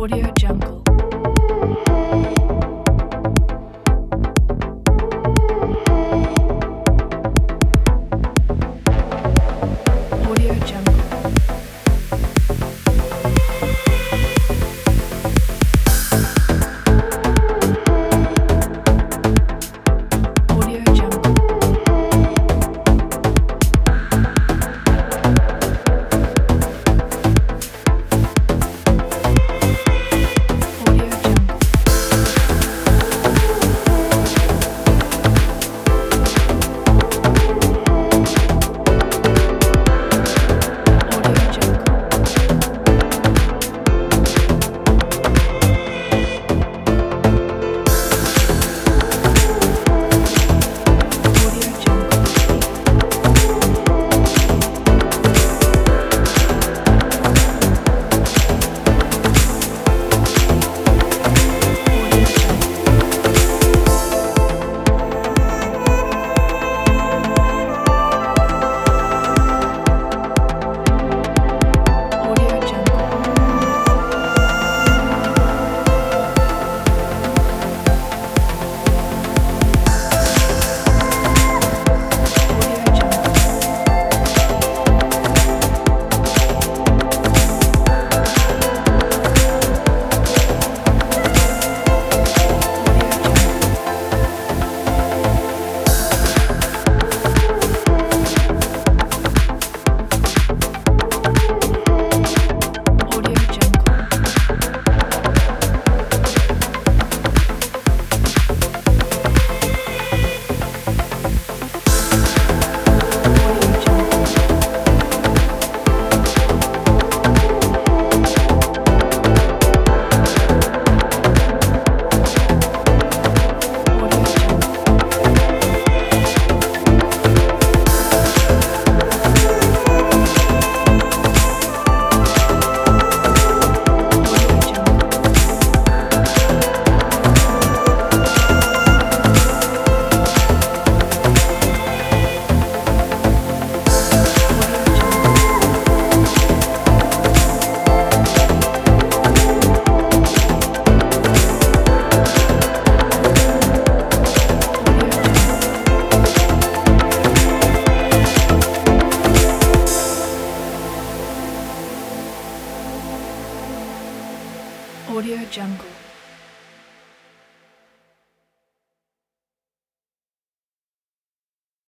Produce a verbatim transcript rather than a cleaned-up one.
Audio Jungle. Audio Jungle. Audio Jungle. Audio Jungle. Audio Jungle. Audio Jungle. Audio Jungle. Audio Jungle. Audio Jungle. Audio Jungle. Audio Jungle. Audio Jungle. Audio Jungle. Audio Jungle. Audio Jungle. Audio Jungle. Audio Jungle.